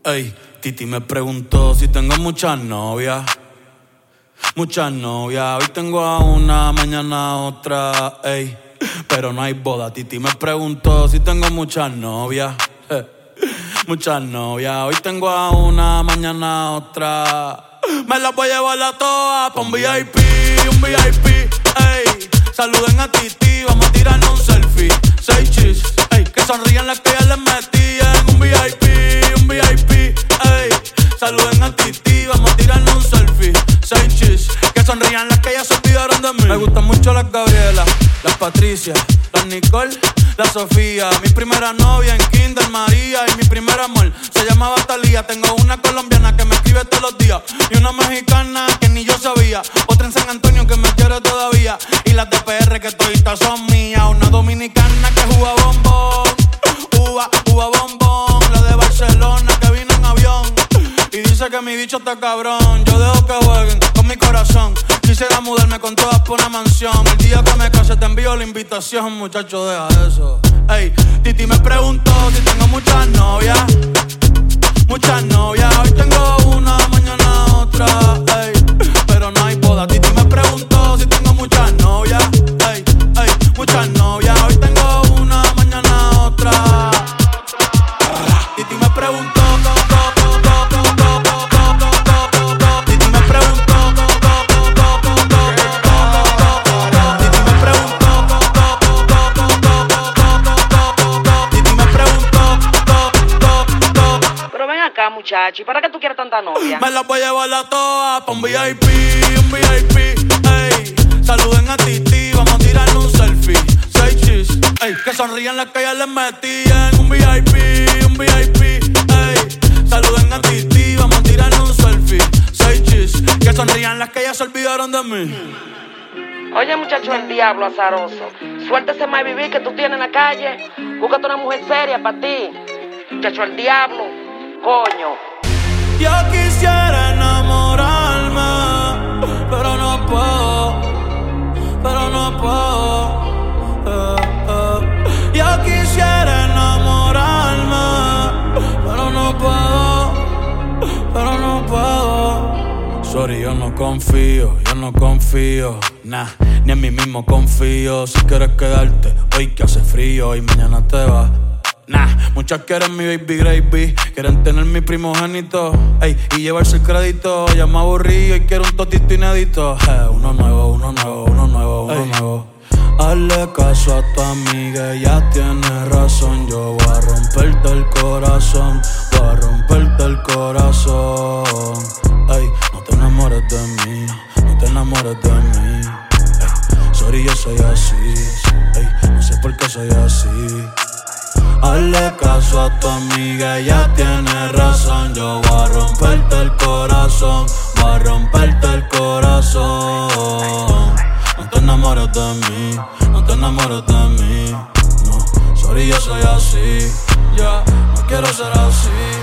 Ey, Titi me preguntó si tengo muchas novias. Muchas novias, hoy tengo a una, mañana a otra, ey. Pero no hay boda. Titi me preguntó si tengo muchas novias. Muchas novias, hoy tengo a una, mañana a otra. Me las voy a llevar a todas pa' un VIP, ey. Saluden a Titi, vamos a tirarnos un selfie. 6 chis, ey. Que sonrían las que ya les metí en un VIP, ey. Saluden a Titi, vamos a tirarnos un selfie. 6 chis, que sonrían las que ya se olvidaron de mí. Me gustan mucho las Gabriela, las Patricia, las Nicole, la Sofía. Mi primera novia en Kinder María y mi primer amor se llamaba Talía. Tengo una colombiana que me escribe todos los días y una mexicana que ni yo sabía. Otra en San Antonio que me quiere todavía y las de PR que toditas son mías. Una dominicana que juega bombón, uva bombón. La de Barcelona que vino en avión y dice que mi bicho está cabrón. Yo dejo que jueguen con mi corazón. Quisiera mudarme con todas por una mansión. El día que me case te envío la invitación, muchacho, deja eso. Ey, Titi me preguntó si tengo muchas novias. Muchas novias, hoy tengo una, mañana otra, ey. Pero no hay boda. Titi me preguntó si tengo muchas novias. Ey, muchas novias, hoy tengo una, mañana otra. Titi me preguntó. Muchacho, ¿y para qué tú quieres tanta novia? Me las voy a llevar a todas pa' un VIP, ey. Saluden a Titi, vamos a tirarle un selfie. 6 chis, ey. Que sonrían las que ya les metí en un VIP, ey. Saluden a Titi, vamos a tirarle un selfie. 6 chis, que sonrían las que ya se olvidaron de mí. Oye, muchacho, el diablo azaroso. Suéltese más vivir que tú tienes en la calle. Búscate una mujer seria para ti. Muchacho, el diablo. Coño. Yo quisiera enamorarme, pero no puedo, Yo quisiera enamorarme, pero no puedo, Sorry, yo no confío, nah, ni en mí mismo confío. Si quieres quedarte, hoy que hace frío y mañana te vas. Nah, muchas quieren mi baby gravy, quieren tener mi primogénito, ey, y llevarse el crédito. Ya me aburrí y quiero un totito inédito. Uno nuevo. Hazle caso a tu amiga, ella tiene razón. Yo voy a romperte el corazón, Ey, no te enamores de mí, ey. Sorry, yo soy así, ey, no sé por qué soy así. Hazle caso a tu amiga, ella tiene razón. Yo voy a romperte el corazón, No te enamores de mí, no. Sorry, yo soy así, no quiero ser así.